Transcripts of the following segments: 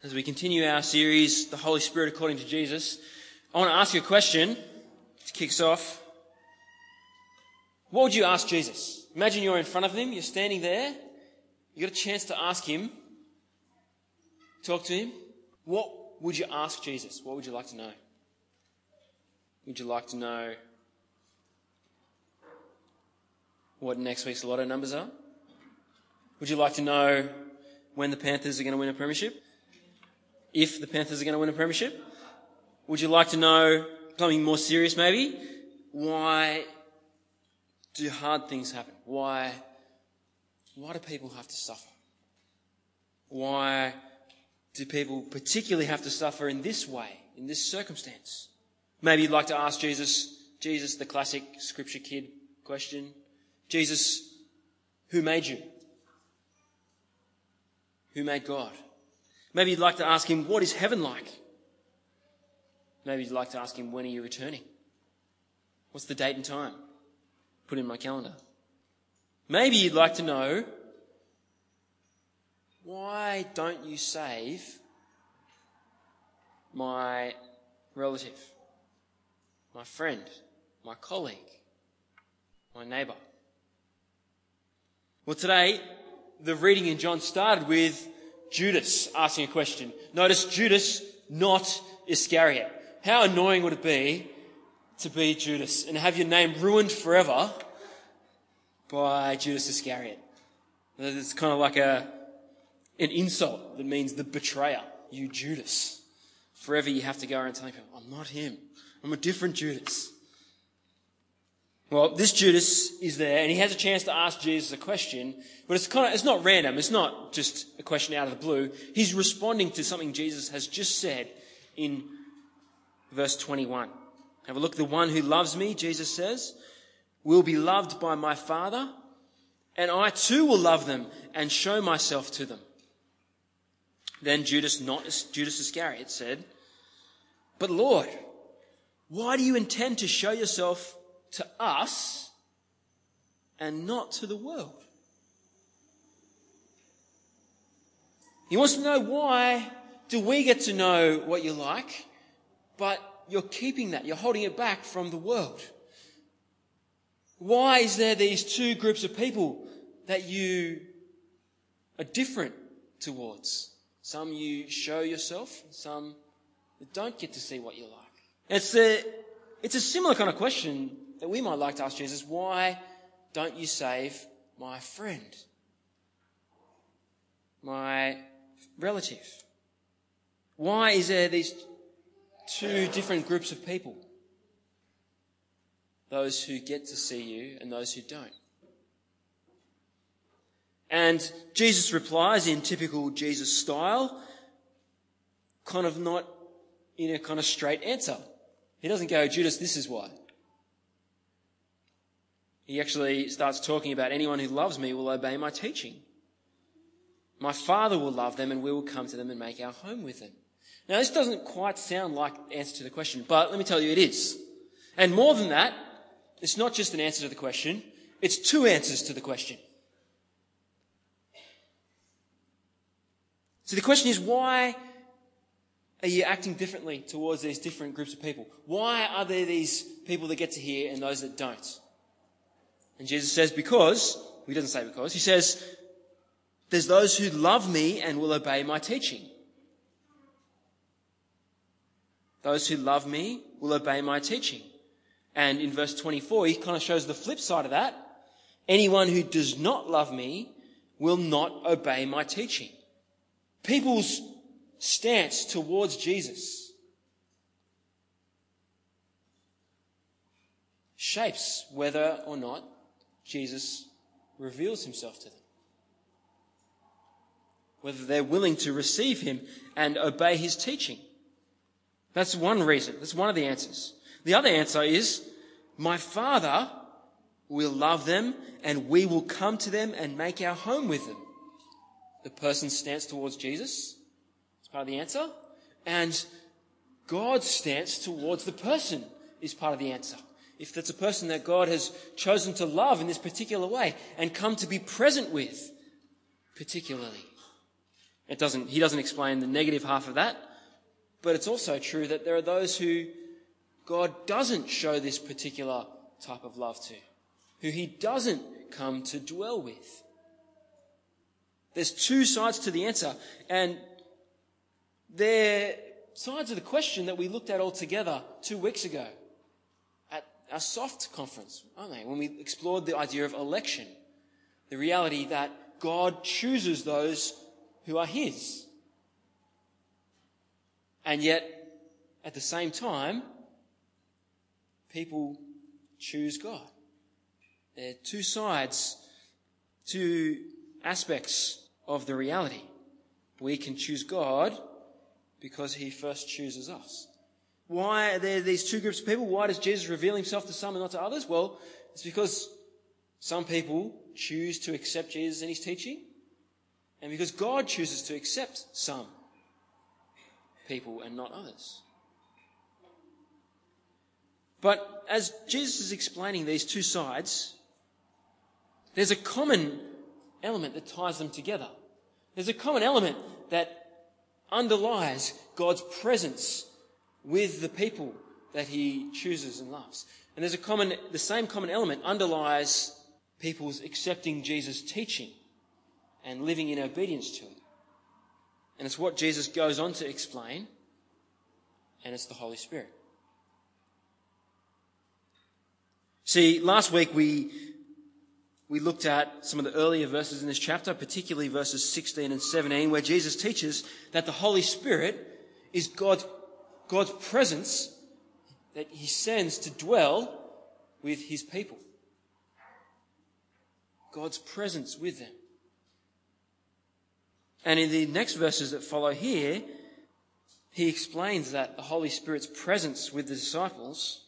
As we continue our series, The Holy Spirit According to Jesus, I want to ask you a question to kick us off. What would you ask Jesus? Imagine you're in front of him, you're standing there, you got a chance to ask him, talk to him. What would you ask Jesus? What would you like to know? Would you like to know what next week's lotto numbers are? Would you like to know when the Panthers are going to win a premiership? If the Panthers are going to win a premiership? Would you like to know something more serious maybe? Why do hard things happen? Why do people have to suffer? Why do people particularly have to suffer in this way, in this circumstance? Maybe you'd like to ask Jesus, the classic scripture kid question. Jesus, who made you? Who made God? Maybe you'd like to ask him, what is heaven like? Maybe you'd like to ask him, when are you returning? What's the date and time? Put in my calendar. Maybe you'd like to know, why don't you save my relative, my friend, my colleague, my neighbour? Well, today, the reading in John started with Judas asking a question. Notice Judas, not Iscariot. How annoying would it be to be Judas and have your name ruined forever by Judas Iscariot? It's kind of like an insult that means the betrayer, you Judas. Forever you have to go around telling people, I'm not him. I'm a different Judas. Well, this Judas is there and he has a chance to ask Jesus a question, but it's not random. It's not just a question out of the blue. He's responding to something Jesus has just said in verse 21. Have a look. The one who loves me, Jesus says, will be loved by my Father, and I too will love them and show myself to them. Then Judas, not Judas Iscariot, said, but Lord, why do you intend to show yourself to us and not to the world? He wants to know, why do we get to know what you're like, but you're keeping that, you're holding it back from the world? Why is there these two groups of people that you are different towards? Some you show yourself, some that don't get to see what you're like. It's a similar kind of question that we might like to ask Jesus. Why don't you save my friend, my relative? Why is there these two different groups of people? Those who get to see you and those who don't. And Jesus replies in typical Jesus style, kind of not in a kind of straight answer. He doesn't go, Judas, this is why. He actually starts talking about anyone who loves me will obey my teaching. My Father will love them and we will come to them and make our home with them. Now, this doesn't quite sound like the answer to the question, but let me tell you it is. And more than that, it's not just an answer to the question, it's two answers to the question. So the question is, why are you acting differently towards these different groups of people? Why are there these people that get to hear and those that don't? And Jesus says, because, he doesn't say because, he says, there's those who love me and will obey my teaching. Those who love me will obey my teaching. And in verse 24, he kind of shows the flip side of that. Anyone who does not love me will not obey my teaching. People's stance towards Jesus shapes whether or not Jesus reveals himself to them. Whether they're willing to receive him and obey his teaching. That's one reason. That's one of the answers. The other answer is, my Father will love them and we will come to them and make our home with them. The person's stance towards Jesus is part of the answer. And God's stance towards the person is part of the answer. If that's a person that God has chosen to love in this particular way and come to be present with particularly. He doesn't explain the negative half of that, but it's also true that there are those who God doesn't show this particular type of love to, who he doesn't come to dwell with. There's two sides to the answer, and they're sides of the question that we looked at all together 2 weeks ago at our SOFT conference, aren't they? When we explored the idea of election, the reality that God chooses those who are his. And yet, at the same time, people choose God. There are two sides, two aspects of the reality. We can choose God because he first chooses us. Why are there these two groups of people? Why does Jesus reveal himself to some and not to others? Well, it's because some people choose to accept Jesus and his teaching, and because God chooses to accept some people and not others. But as Jesus is explaining these two sides, there's a common element that ties them together. There's a common element that underlies God's presence with the people that he chooses and loves. And the same common element underlies people's accepting Jesus' teaching and living in obedience to it. And it's what Jesus goes on to explain, and it's the Holy Spirit. See, last week we looked at some of the earlier verses in this chapter, particularly verses 16 and 17, where Jesus teaches that the Holy Spirit is God's presence that he sends to dwell with his people. God's presence with them. And in the next verses that follow here, he explains that the Holy Spirit's presence with the disciples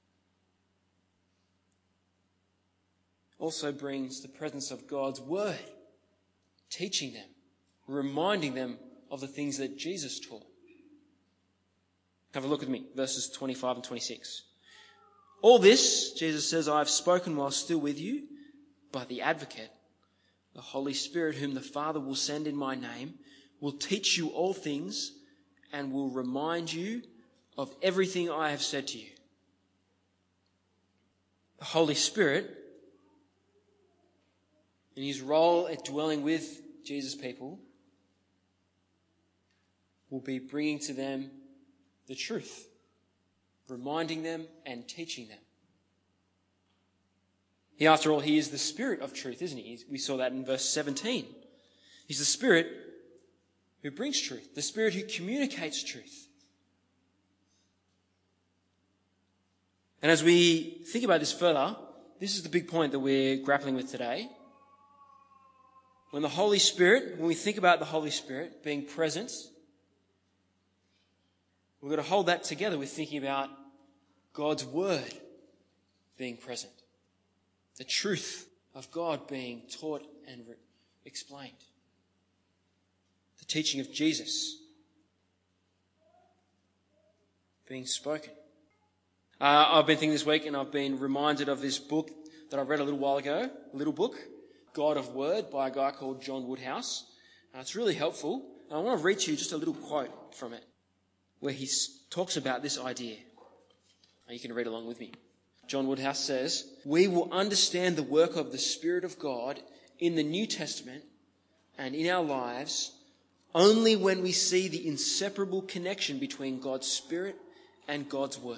also brings the presence of God's word, teaching them, reminding them of the things that Jesus taught. Have a look with me, verses 25 and 26. All this, Jesus says, I have spoken while still with you, but the advocate, the Holy Spirit, whom the Father will send in my name, will teach you all things and will remind you of everything I have said to you. The Holy Spirit, in his role at dwelling with Jesus' people, will be bringing to them the truth, reminding them and teaching them. After all, he is the Spirit of truth, isn't he? We saw that in verse 17. He's the Spirit who brings truth, the Spirit who communicates truth. And as we think about this further, this is the big point that we're grappling with today. When we think about the Holy Spirit being present, we've got to hold that together with thinking about God's word being present. The truth of God being taught and explained. The teaching of Jesus being spoken. I've been thinking this week, and I've been reminded of this book that I read a little while ago, a little book, God of Word, by a guy called John Woodhouse. It's really helpful. And I want to read to you just a little quote from it, where he talks about this idea. And you can read along with me. John Woodhouse says, we will understand the work of the Spirit of God in the New Testament and in our lives only when we see the inseparable connection between God's Spirit and God's Word.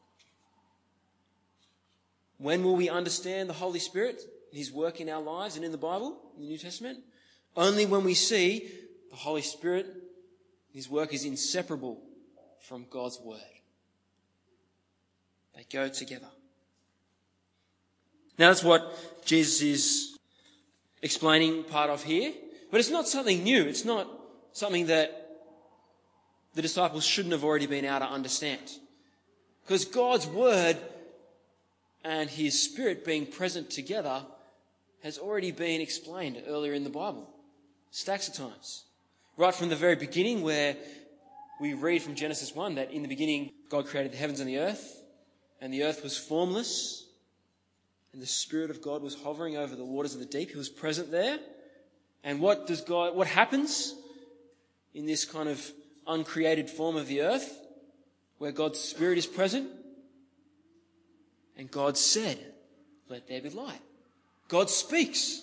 When will we understand the Holy Spirit, his work in our lives and in the Bible, in the New Testament? Only when we see the Holy Spirit, his work is inseparable from God's Word. They go together. Now that's what Jesus is explaining part of here. But it's not something new. It's not something that the disciples shouldn't have already been able to understand. Because God's Word and his Spirit being present together has already been explained earlier in the Bible. Stacks of times. Right from the very beginning, where we read from Genesis 1 that in the beginning God created the heavens and the earth was formless, and the Spirit of God was hovering over the waters of the deep. He was present there. And what happens? in this kind of uncreated form of the earth, where God's Spirit is present. And God said, "Let there be light." God speaks.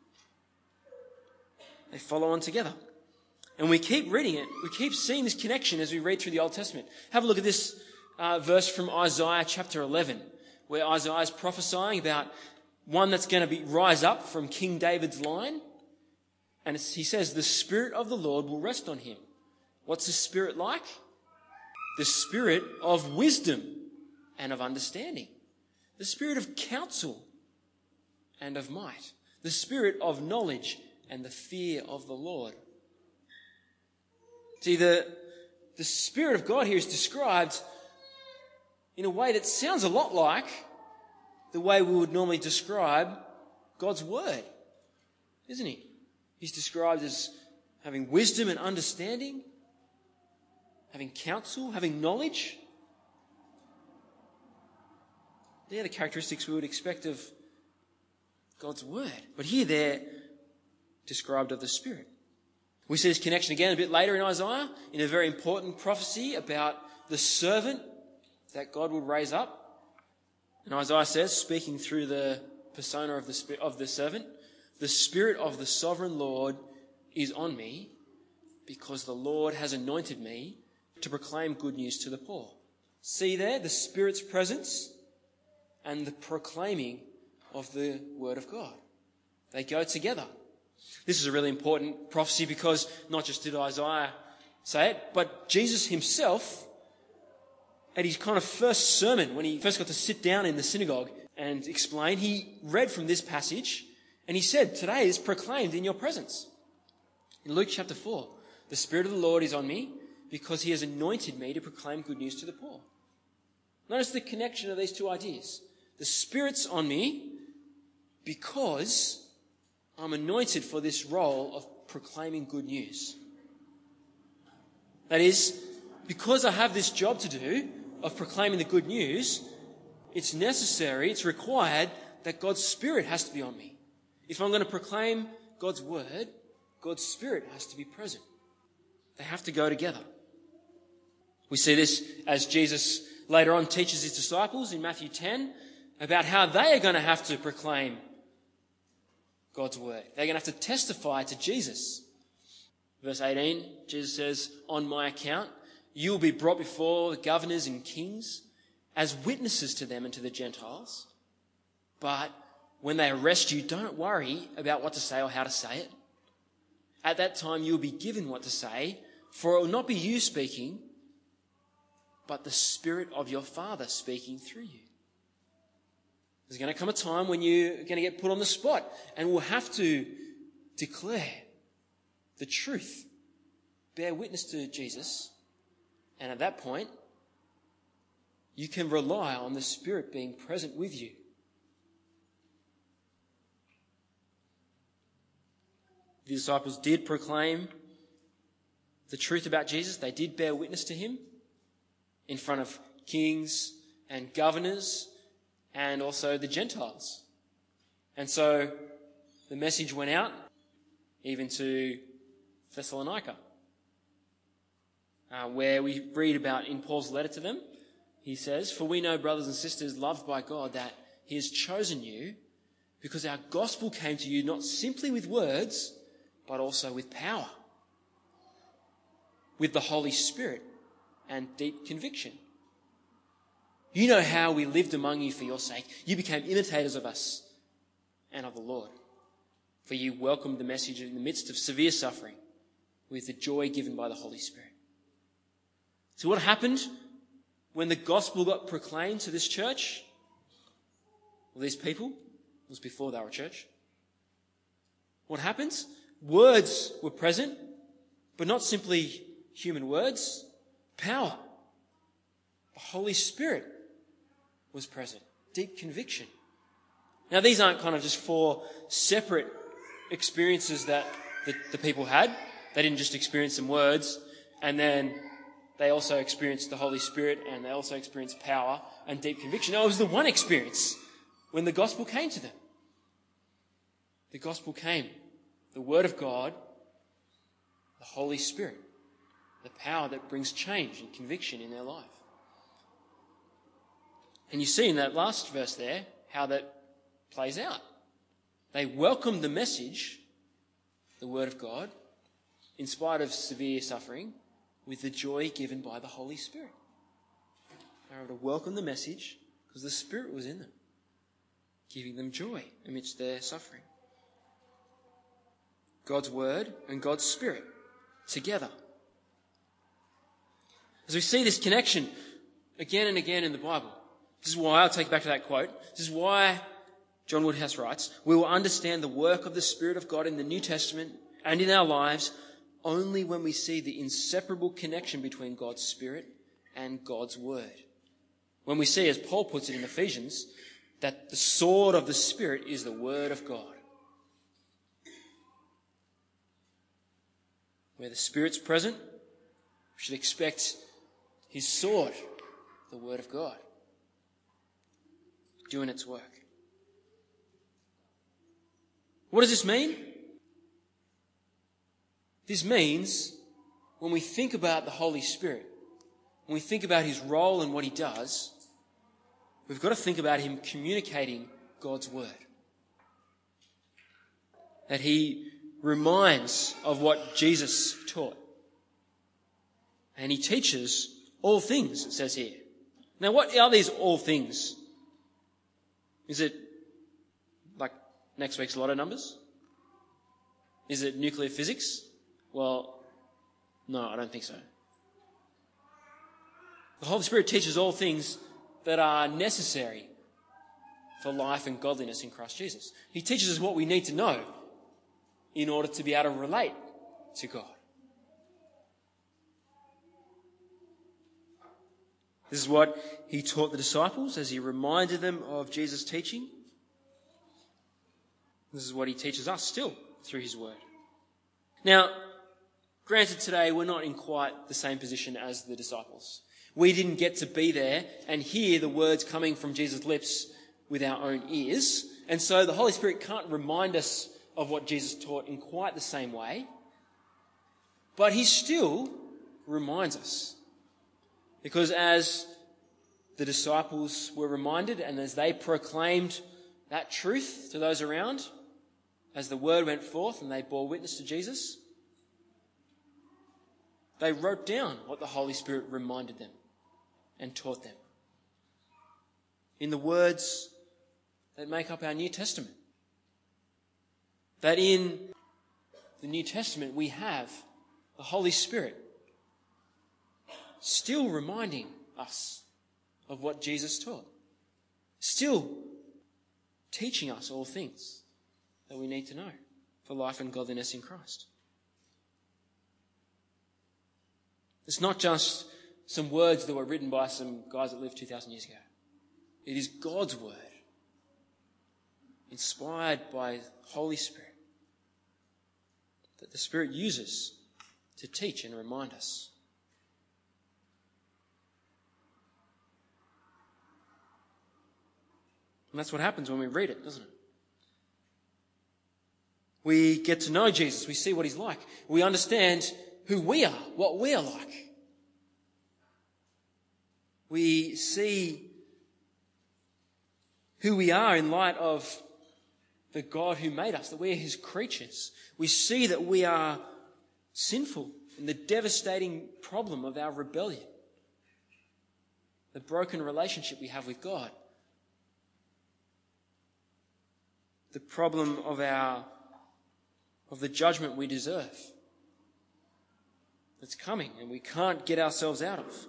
They follow on together. And we keep reading it. We keep seeing this connection as we read through the Old Testament. Have a look at this verse from Isaiah chapter 11, where Isaiah is prophesying about one that's going to rise up from King David's line. And he says, "The Spirit of the Lord will rest on him." What's the Spirit like? The Spirit of wisdom and of understanding. The Spirit of counsel and of might. The Spirit of knowledge and the fear of the Lord. See, the Spirit of God here is described in a way that sounds a lot like the way we would normally describe God's Word, isn't he? He's described as having wisdom and understanding, having counsel, having knowledge. They're the characteristics we would expect of God's Word. But here they're described of the Spirit. We see this connection again a bit later in Isaiah, in a very important prophecy about the servant that God would raise up. And Isaiah says, speaking through the persona of the servant, "The Spirit of the sovereign Lord is on me, because the Lord has anointed me to proclaim good news to the poor." See there, the Spirit's presence and the proclaiming of the Word of God. They go together. This is a really important prophecy because not just did Isaiah say it, but Jesus himself, at his kind of first sermon, when he first got to sit down in the synagogue and explain, he read from this passage and he said, "Today is proclaimed in your presence." In Luke chapter 4, "The Spirit of the Lord is on me because he has anointed me to proclaim good news to the poor." Notice the connection of these two ideas. The Spirit's on me because I'm anointed for this role of proclaiming good news. That is, because I have this job to do of proclaiming the good news, it's necessary, it's required that God's Spirit has to be on me. If I'm going to proclaim God's Word, God's Spirit has to be present. They have to go together. We see this as Jesus later on teaches his disciples in Matthew 10 about how they are going to have to proclaim God's Word. They're going to have to testify to Jesus. Verse 18, Jesus says, "On my account, you will be brought before the governors and kings as witnesses to them and to the Gentiles. But when they arrest you, don't worry about what to say or how to say it. At that time, you will be given what to say, for it will not be you speaking, but the Spirit of your Father speaking through you." There's going to come a time when you're going to get put on the spot and will have to declare the truth, bear witness to Jesus, and at that point, you can rely on the Spirit being present with you. The disciples did proclaim the truth about Jesus. They did bear witness to him in front of kings and governors and also the Gentiles. And so the message went out even to Thessalonica, where we read about in Paul's letter to them. He says, "For we know, brothers and sisters, loved by God, that he has chosen you because our gospel came to you not simply with words, but also with power, with the Holy Spirit and deep conviction. You know how we lived among you for your sake. You became imitators of us and of the Lord. For you welcomed the message in the midst of severe suffering with the joy given by the Holy Spirit." So what happened when the gospel got proclaimed to this church? Well, these people, it was before they were a church. What happens? Words were present, but not simply human words. Power. The Holy Spirit was present. Deep conviction. Now, these aren't kind of just four separate experiences that the people had. They didn't just experience some words and then they also experienced the Holy Spirit and they also experienced power and deep conviction. No, it was the one experience when the gospel came to them. The gospel came. The Word of God, the Holy Spirit. the power that brings change and conviction in their life. And you see in that last verse there how that plays out. They welcomed the message, the word of God, in spite of severe suffering, with the joy given by the Holy Spirit. They were able to welcome the message because the Spirit was in them, giving them joy amidst their suffering. God's word and God's Spirit together. As we see this connection again and again in the Bible, this is why, I'll take you back to that quote, this is why John Woodhouse writes, we will understand the work of the Spirit of God in the New Testament and in our lives only when we see the inseparable connection between God's Spirit and God's Word. When we see, as Paul puts it in Ephesians, that the sword of the Spirit is the Word of God. Where the Spirit's present, we should expect his sword, the Word of God, doing its work. What does this mean? This means when we think about the Holy Spirit, when we think about his role and what he does, we've got to think about him communicating God's word. That he reminds of what Jesus taught. And he teaches all things, it says here. Now, what are these all things? Is it like next week's lotto numbers? Is it nuclear physics? Well, no, I don't think so. The Holy Spirit teaches all things that are necessary for life and godliness in Christ Jesus. He teaches us what we need to know in order to be able to relate to God. This is what he taught the disciples as he reminded them of Jesus' teaching. This is what he teaches us still through his word. Now, granted, today we're not in quite the same position as the disciples. We didn't get to be there and hear the words coming from Jesus' lips with our own ears. And so the Holy Spirit can't remind us of what Jesus taught in quite the same way. But he still reminds us. Because as the disciples were reminded and as they proclaimed that truth to those around, as the word went forth and they bore witness to Jesus, they wrote down what the Holy Spirit reminded them and taught them in the words that make up our New Testament. That in the New Testament we have the Holy Spirit still reminding us of what Jesus taught, still teaching us all things that we need to know for life and godliness in Christ. It's not just some words that were written by some guys that lived 2,000 years ago. It is God's word, inspired by Holy Spirit, that the Spirit uses to teach and remind us. And that's what happens when we read it, doesn't it? We get to know Jesus. We see what he's like. We understand who we are, what we are like. We see who we are in light of the God who made us, that we are his creatures. We see that we are sinful in the devastating problem of our rebellion, the broken relationship we have with God, the problem of the judgment we deserve that's coming and we can't get ourselves out of.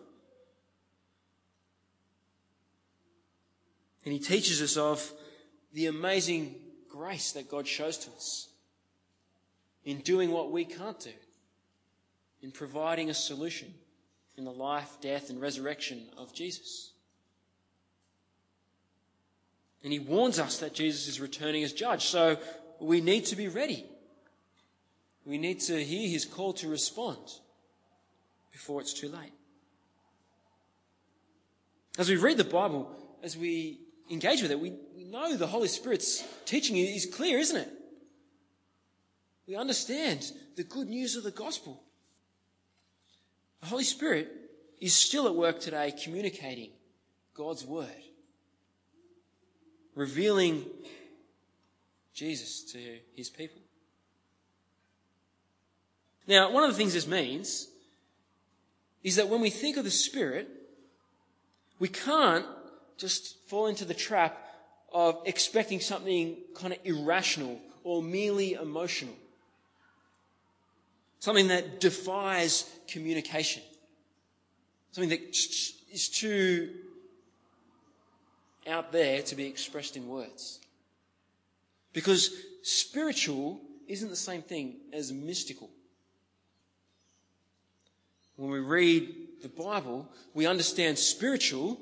And he teaches us of the amazing grace that God shows to us in doing what we can't do, in providing a solution in the life, death, and resurrection of Jesus. And he warns us that Jesus is returning as judge, so we need to be ready. We need to hear his call to respond before it's too late. As we read the Bible, as we engage with it, we know the Holy Spirit's teaching is clear, isn't it? We understand the good news of the gospel. The Holy Spirit is still at work today communicating God's word, revealing Jesus to his people. Now, one of the things this means is that when we think of the Spirit, we can't just fall into the trap of expecting something kind of irrational or merely emotional. Something that defies communication. Something that is too out there to be expressed in words. Because spiritual isn't the same thing as mystical. When we read the Bible, we understand spiritual,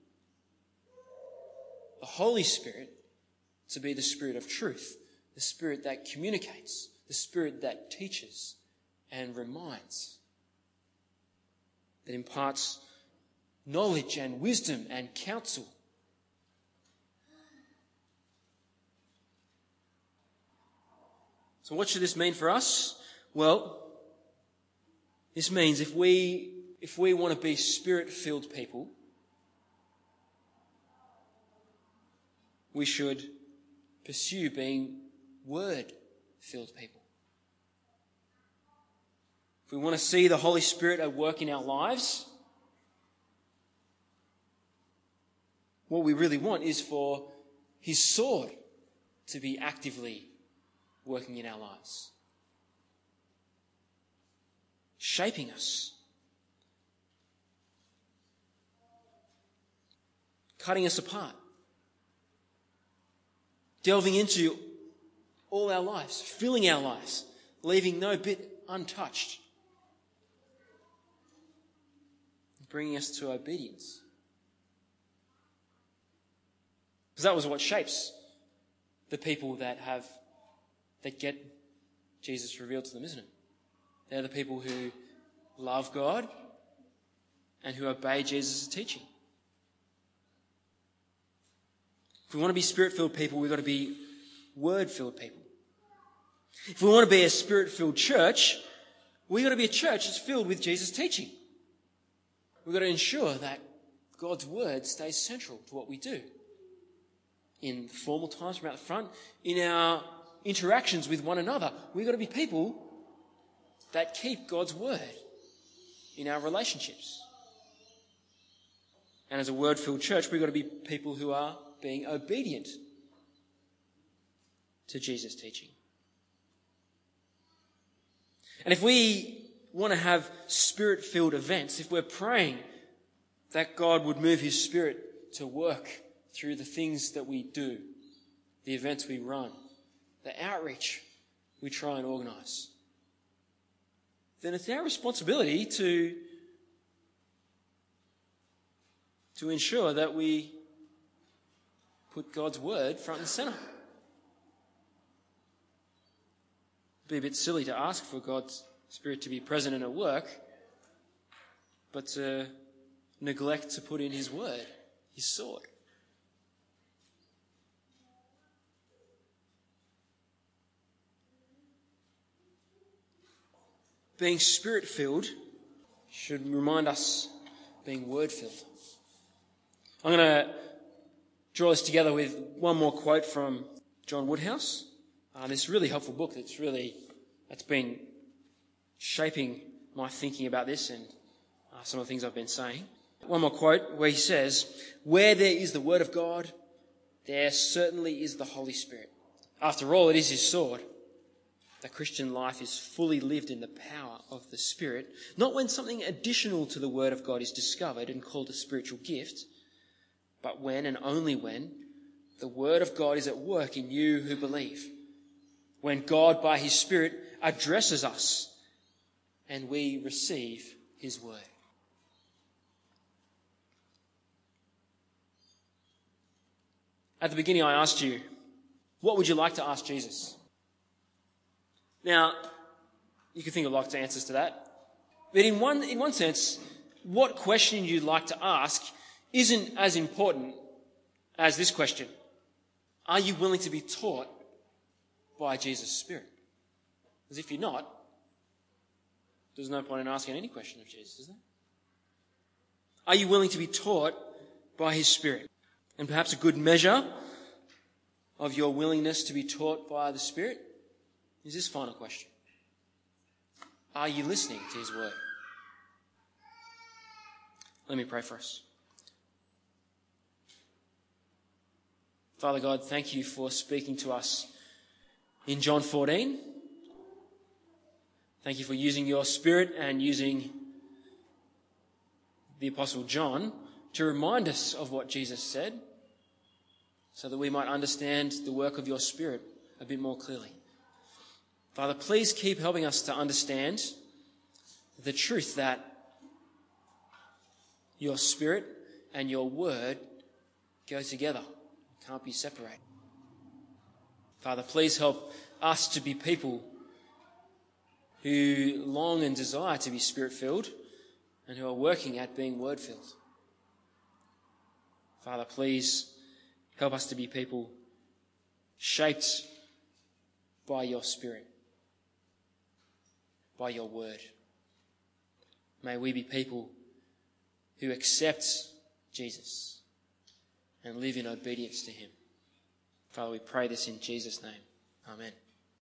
the Holy Spirit, to be the Spirit of truth, the Spirit that communicates, the Spirit that teaches and reminds, that imparts knowledge and wisdom and counsel. So what should this mean for us? Well, this means if we want to be Spirit-filled people, we should pursue being Word-filled people. If we want to see the Holy Spirit at work in our lives, what we really want is for his sword to be actively working in our lives, shaping us, cutting us apart, delving into all our lives, filling our lives, leaving no bit untouched, bringing us to obedience. Because that was what shapes the people that get Jesus revealed to them, isn't it? They're the people who love God and who obey Jesus' teaching. If we want to be Spirit-filled people, we've got to be Word-filled people. If we want to be a Spirit-filled church, we've got to be a church that's filled with Jesus' teaching. We've got to ensure that God's Word stays central to what we do. In formal times from out the front, in our interactions with one another, we've got to be people that keep God's Word in our relationships. And as a Word-filled church, we've got to be people who are being obedient to Jesus' teaching. And if we want to have Spirit-filled events, if we're praying that God would move his Spirit to work through the things that we do, the events we run, the outreach we try and organise, then it's our responsibility to ensure that we put God's Word front and centre. It'd be a bit silly to ask for God's Spirit to be present and at work, but to neglect to put in his Word, his sword. Being Spirit-filled should remind us being Word-filled. I'm going to draw this together with one more quote from John Woodhouse. This really helpful book that's been shaping my thinking about this and some of the things I've been saying. One more quote where he says, "Where there is the Word of God, there certainly is the Holy Spirit. After all, it is his sword. The Christian life is fully lived in the power of the Spirit, not when something additional to the Word of God is discovered and called a spiritual gift, but when and only when the Word of God is at work in you who believe. When God, by his Spirit, addresses us and we receive his Word." At the beginning, I asked you, what would you like to ask Jesus? Now, you can think of lots of answers to that. But in one sense, what question you'd like to ask isn't as important as this question. Are you willing to be taught by Jesus' Spirit? Because if you're not, there's no point in asking any question of Jesus, is there? Are you willing to be taught by his Spirit? And perhaps a good measure of your willingness to be taught by the Spirit is this final question. Are you listening to his word? Let me pray for us. Father God, thank you for speaking to us in John 14. Thank you for using your Spirit and using the Apostle John to remind us of what Jesus said so that we might understand the work of your Spirit a bit more clearly. Father, please keep helping us to understand the truth that your Spirit and your word go together, can't be separated. Father, please help us to be people who long and desire to be Spirit-filled and who are working at being word-filled. Father, please help us to be people shaped by your Spirit, by your word. May we be people who accept Jesus and live in obedience to him. Father, we pray this in Jesus' name. Amen.